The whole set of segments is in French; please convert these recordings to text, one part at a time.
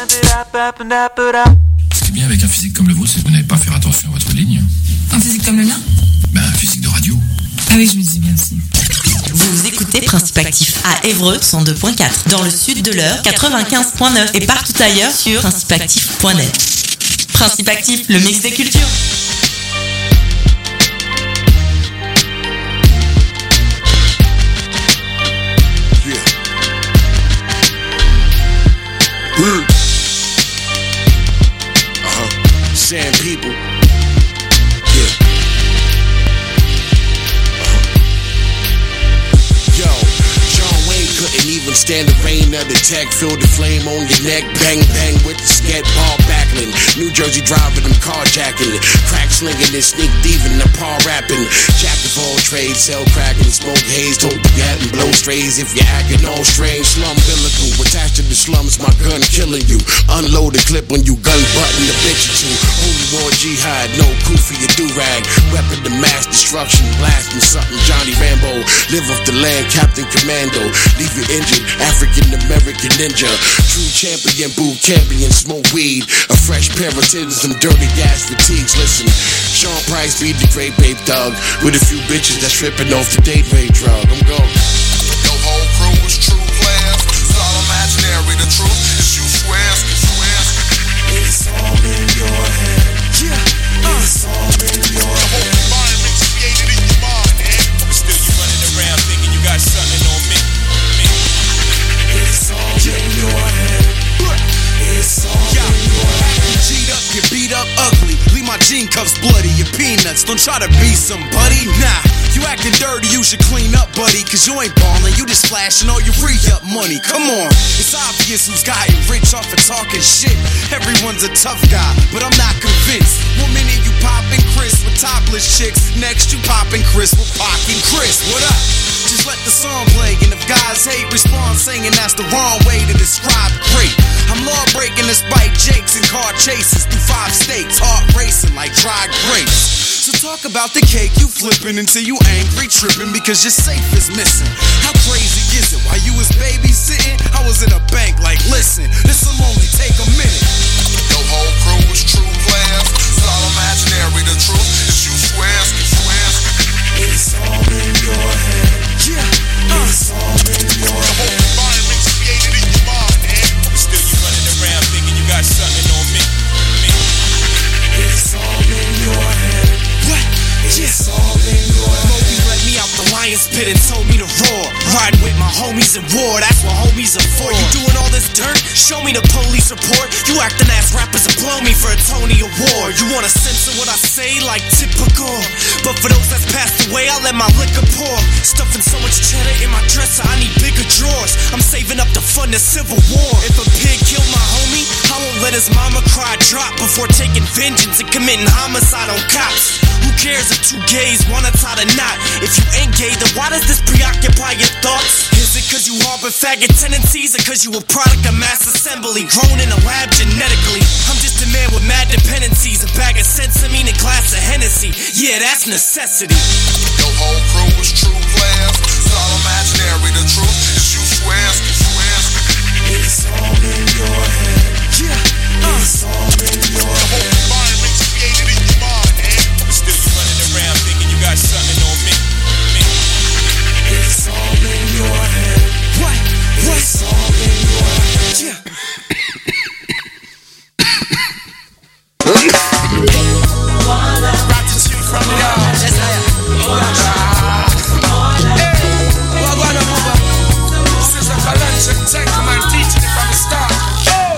Ce qui est bien avec un physique comme le vôtre, c'est que vous n'allez pas faire attention à votre ligne. Un physique comme le mien? Un physique de radio. Ah oui, je me disais bien aussi. Vous écoutez Principe Actif à Évreux 102.4, dans le sud de l'Eure 95.9 et partout ailleurs sur principeactif.net. Principe Actif, le mix des cultures. Sand people. Couldn't even stand the rain of the tech. Feel the flame on your neck. Bang, bang with the scat ball backling. New Jersey driving them carjacking. Crack slinging and sneak thieving. The paw rapping. Jack of all trades. Sell crack and smoke haze. Tote the gat and blow strays. If you're acting all strange. Slum biblical. Attached to the slums. My gun killing you. Unload the clip when you gun button the bitch or two. Holy war jihad. No coup for your do-rag. Weapon to mass destruction. Blasting something. Johnny Rambo. Live off the land. Captain Commando. Leave you injured, African-American ninja. True champion, boo champion, smoke weed. A fresh pair of tins, some dirty gas fatigues. Listen, Sean Price be the great babe thug. With a few bitches that's tripping off the date rape drug. I'm going. Your whole crew is true players. It's all imaginary, the truth is you swears. It's all in your head. Yeah, it's all in your head. The whole environment's created in your mind, eh? Still you running around thinking you got something on me. It's all in your head. It's all in your head. You cheat up, get beat up ugly. Leave my jean cuffs bloody, your peanuts. Don't try to be somebody, nah. You acting dirty, you should clean up, buddy. Cause you ain't ballin', you just flashing all your re-up money. Come on, it's obvious who's gotten rich off of talking shit. Everyone's a tough guy, but I'm not convinced. One minute you poppin' Chris with topless chicks. Next you poppin' Chris with Pocket Chris. What up? Just let the song play, and if guys hate, respond singing that's the wrong way to describe great. I'm law breaking despite jakes and car chases through 5 states, heart racing like dry grapes. So talk about the cake you flipping until you angry, tripping because your safe is missing. How crazy is it? While you was babysitting, I was in a bank like, listen, this'll only take a minute. Your whole crew is true players. It's all imaginary, the truth is you swears. It's all in your head. Yeah, it's all in your The whole head. environment's created in your mind, eh? Still you running around thinking you got something on me. It's all in your head. what? It's all in your head. Moby let me out the lion's pit and told me to roar. Riding with my homies in war, that's what homies are for. You doing all this dirt? Show me the police report. You acting ass rappers will blow me for a Tony Award. You wanna censor what I say like typical, but for those that's passed away, I let my liquor pour. Stuffing so much cheddar in my dresser, I need bigger drawers. I'm saving up to fund the Civil War. If a pig killed my homie, I won't let his mama cry drop before taking vengeance and committing homicide on cops. Who cares if 2 gays wanna tie the knot? If you ain't gay, then why does this preoccupy your thoughts? Is it cause you harbor faggot tendencies, or cause you a product of mass assembly, grown in a lab genetically? I'm just a man with mad dependencies, a bag of sensamine and glass of Hennessy. Yeah, that's necessity. Your whole crew is true players. It's all imaginary, the truth is you swears. It's all in your head. Yeah, it's all in your The whole head. environment's created in your mind, eh? Still you running around thinking you got something on me. It's all in your head. what? It's all in your head. Yeah. Gratitude from the heart. This is a Kalancha, take command, teaching it from the start.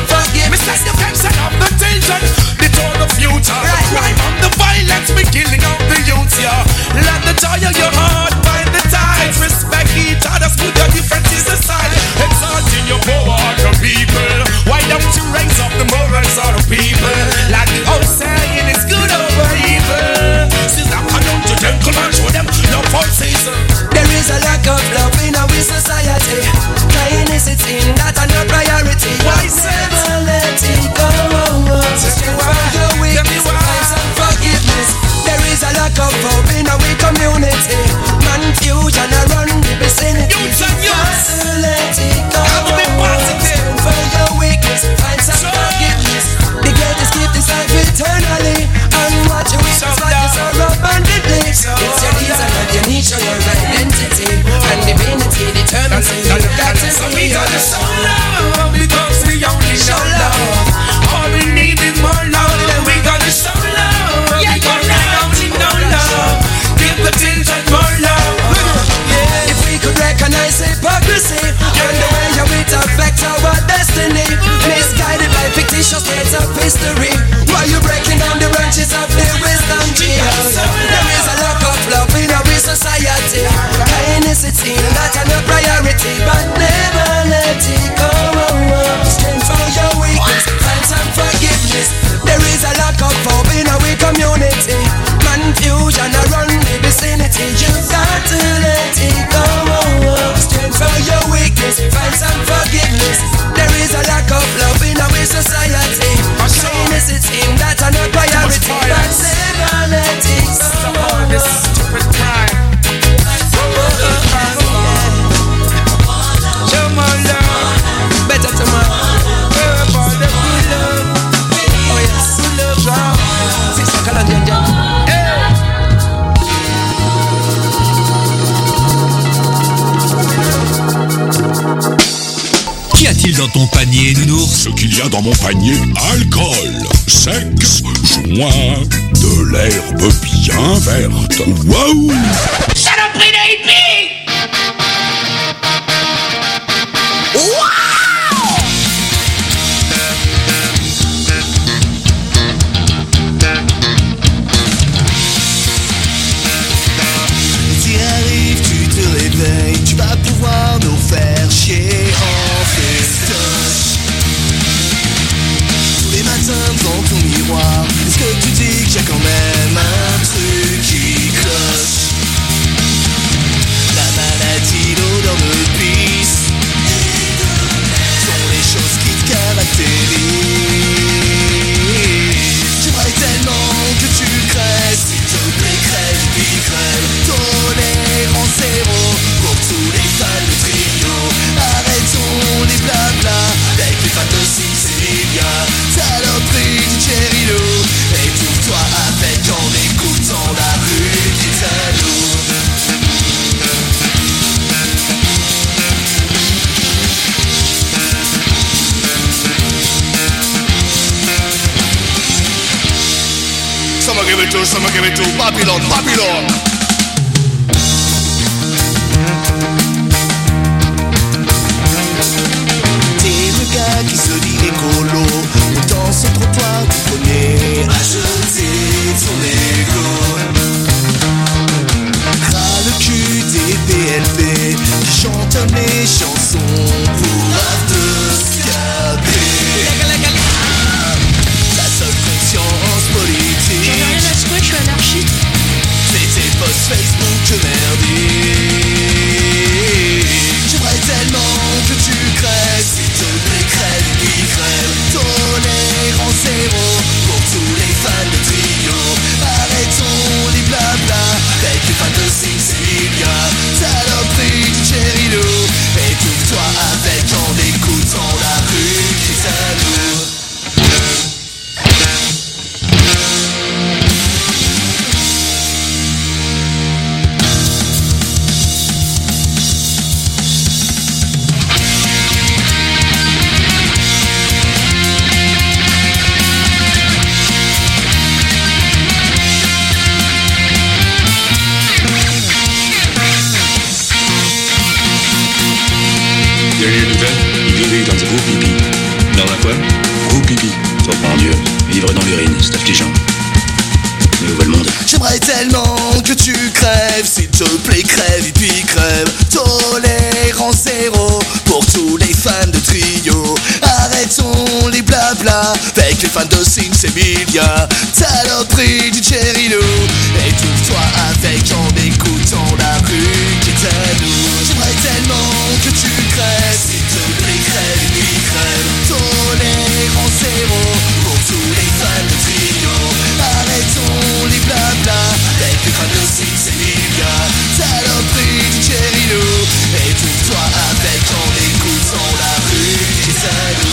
forgiveness. Me say the pension of the children, the total future. The crime and the violence, we killing out the youth, yeah. Let the joy of your heart find the tides. Respect each other, put your differences aside. Exalting your power of the people. Why don't you raise up the morals of the people? Like the old saying, it's good over evil. Since I don't you gentlemen show them no false season. There is a lack of love in our society. Kindness it's in that and no priority. Why never let it go? Your weakness, find some forgiveness. There is a lack of hope in our community. Confusion around the vicinity. Youths and youths, let it go. I'll be positive. For your weakness, find some forgiveness. The greatest gift is life eternally. And what you wish is what is so abundantly. It's your reason and your need, show your identity. And divinity determines who you got to so be. we gotta show love because we only show love. All we need is more love. And we gotta show love because we only know love. Give the children more love. If we could recognize hypocrisy and the way how it affects our destiny, misguided by fictitious dates of history, while you breaking down the branches of the wisdom tree. There is a lack of love in our society. Kindness it's in that and a priority, but never let it go. Stand for your weakness, find some forgiveness. There is a lack of hope in our community. Confusion around the vicinity. You got to let it go. Stand for your weakness, find some forgiveness. There is a lack of love in our society. Kindness it's in that and a priority, but never let it go. This stupid crime. Show more love, better tomorrow. for the good love. Oh yes, Good love. 6 o'clock and jam. Qu'y a-t-il dans ton panier, nounours? Ce qu'il y a dans mon panier, alcool, sexe, joint, de l'herbe bien verte. Waouh! Saloperie de hippie! Tu arrives, tu te réveilles, tu vas pouvoir nous faire chier en festoche. Tous les matins devant ton miroir, est-ce que tu dis qu'il y a quand même un truc qui cloche? La maladie, l'odeur de pisse sont les choses qui te caractérisent. J'aimerais tellement que tu crèves, s'il te plaît crève, puis crève. Tolérance zéro pour tous les fans de trio. Arrêtons les blabla avec les fans de Cecilia. Saloperie du Cherilo, étouffe-toi avec en écoutant la rue d'Italo. Someone give it to Babylon, Babylon. T'es le gars qui se dit écolo, mais dans ce trottoir du premier à jeter son égo. Ras le cul des PLP qui chantent mes chansons pour after-scaber. La seule conscience politique, J'en ai rien à secouer, je suis anarchiste. c'est tes posts Facebook merdiques. J'aimerais tellement que tu crèves, s'il te plaît crève, puis Mon Dieu, vivre dans l'urine, c'est affligeant. Mais où va le monde? J'aimerais tellement que tu crèves, s'il te plaît crève et puis crève. Tolérance zéro pour tous les fans de Trio. Arrêtons les blabla avec les fans de Sinsemilia. Saloperie du Cherry Lou. Étouffe-toi avec en écoutant la rue qui est à nous. J'aimerais tellement que tu crèves, s'il te plaît crève et puis crève. Tolérance zéro pour tous les fans de Trio. Arrêtons les blabla avec les fans de Sinsemilia. Saloperie du Cherry Lou. Étouffe-toi avec en écoutant la rue qui est à nous.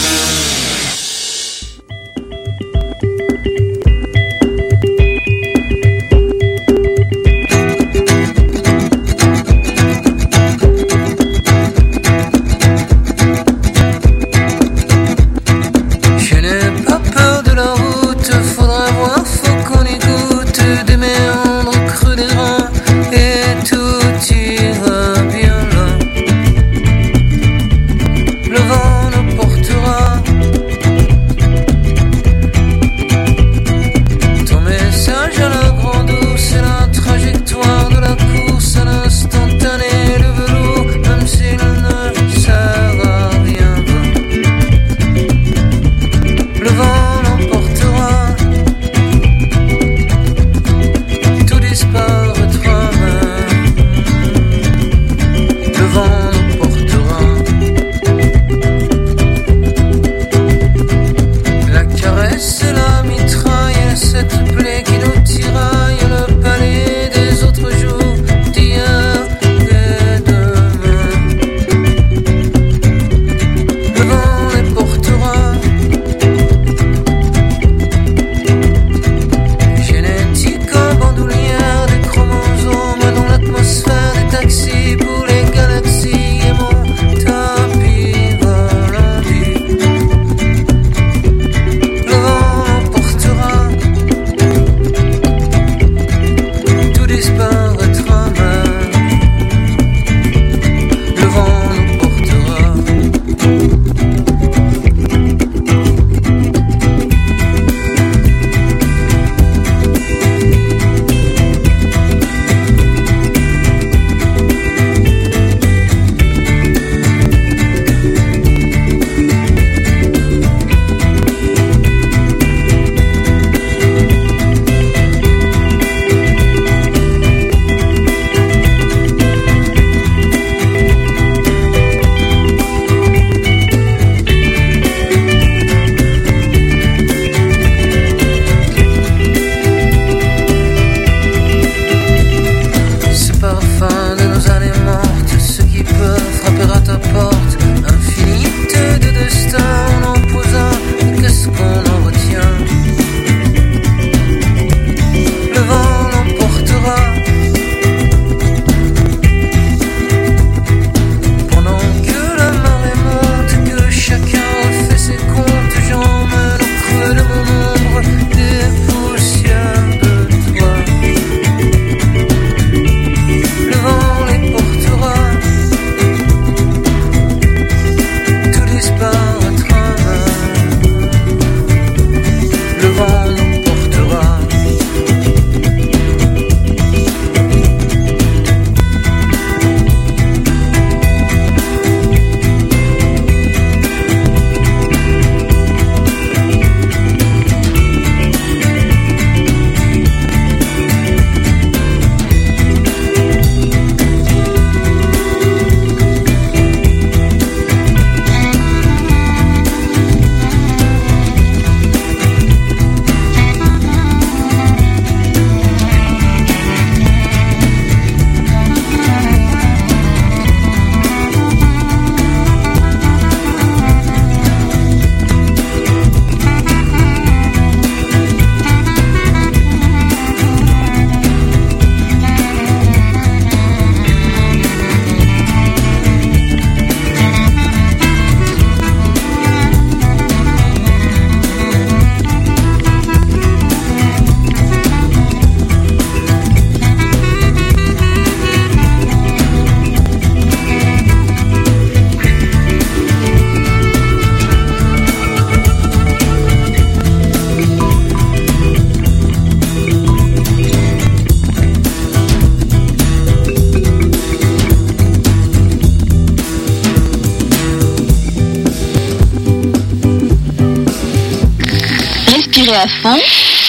Respirez à fond.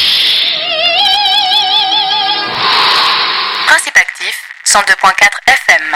Principe actif, 102.4 FM.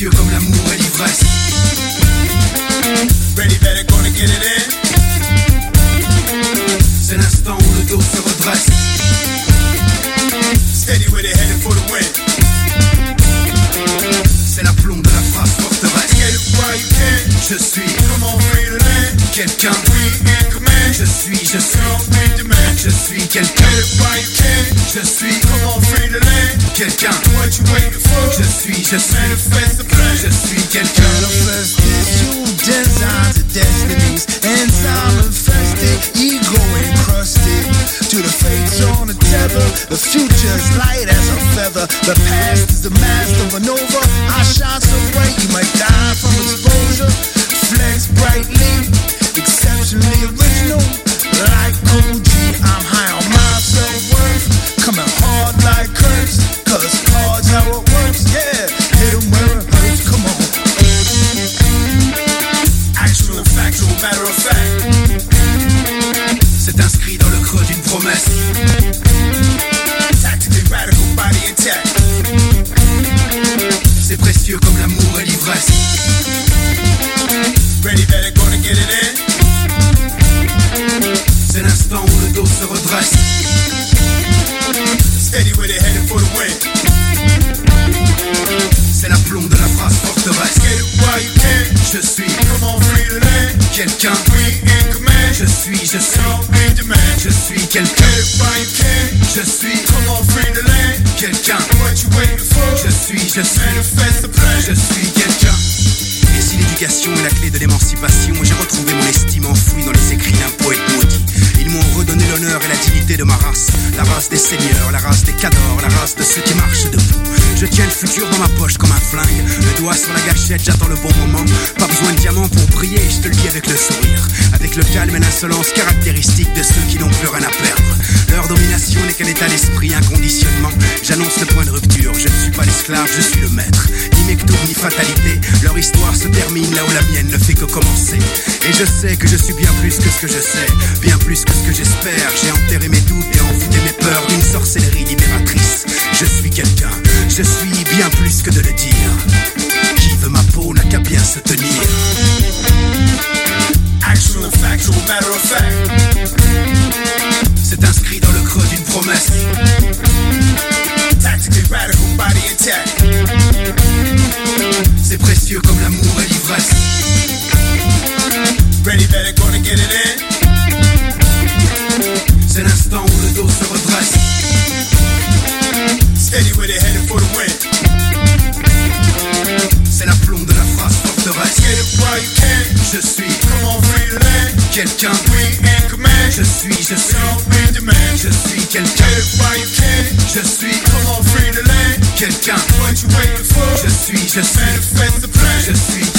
précieux comme l'amour et l'ivresse. Ready, better, gonna get it in. C'est l'instant où le dos se redresse. Steady with it, headed for the win. C'est l'aplomb de la phrase forteresse. Get it while you can. Je suis, come on, free to land. Quelqu'un, we in command. Je suis, we demand. Je suis quelqu'un. Get it while you can. Je suis, come on, free to land. Quelqu'un, what you waiting for? Je suis, manifest the plan. Je suis quelqu'un. Manifest you design to destinies. And time infested, ego encrusted. To the fates on the tether, the future's light as a feather. The past is the master of a nova. I shine so bright, you might die from exposure. Flex brightly, exceptionally original. Like Koji, I'm high on my self-worth. Coming hard like curves, cause hard's how it works. Yeah, hit 'em where it hurts, come on. Actual and factual, matter of fact. C'est inscrit dans le creux d'une promesse. Tactically radical, body intact. C'est précieux comme l'amour et l'ivresse. Ready, better, gonna get it in. C'est l'instant où le dos se redresse. Steady with it, headed for the win. C'est l'aplomb de la phrase forteresse. Get it while you can. Je suis, come on, free to land. Quelqu'un, we in command. Je suis, we demand. Je suis quelqu'un. Get it while you can. Je suis, come on, free to land. Quelqu'un, what you waiting for? Je suis, manifest the plan. Je suis quelqu'un. Et si l'éducation est la clé de l'émancipation, j'ai retrouvé mon estime enfouie dans les écrits d'un poète maudit. Ils m'ont redonné l'honneur et la dignité de ma race. La race des seigneurs, la race des cadors, la race de ceux qui marchent debout. Je tiens le futur dans ma poche comme un flingue. Le doigt sur la gâchette, j'attends le bon moment. Pas besoin de diamants pour briller, je te le dis avec le sourire. Avec le calme et l'insolence caractéristique de ceux qui n'ont plus rien à perdre. Leur domination n'est qu'un état d'esprit, un conditionnement. J'annonce le point de rupture, je ne suis pas l'esclave, je suis le maître. Ni mektoub, ni fatalité, leur histoire se termine là où la mienne ne fait que commencer. Et je sais que je suis bien plus que ce que je sais, bien plus que ce que j'espère. J'ai enterré mes doutes et envoûté mes peurs d'une sorcellerie libératrice. Je suis quelqu'un, je suis bien plus que de le dire. Qui veut ma peau n'a qu'à bien se tenir. Actual and factual, matter of fact. C'est inscrit dans le creux d'une promesse. Tactically radical, body intact. C'est précieux comme l'amour et l'ivresse. Ready, better, gonna get it in. C'est l'instant où le dos se redresse. Steady with it, headed for the win. C'est l'aplomb de la phrase forteresse. Get it while you can. Je suis, come on, free to land. Quelqu'un, we in command. Je suis, we demand. Je suis quelqu'un. Get it while you can. Je suis, come on, free to land. Quelqu'un, what you waiting for? Je suis, manifest the plan. Je suis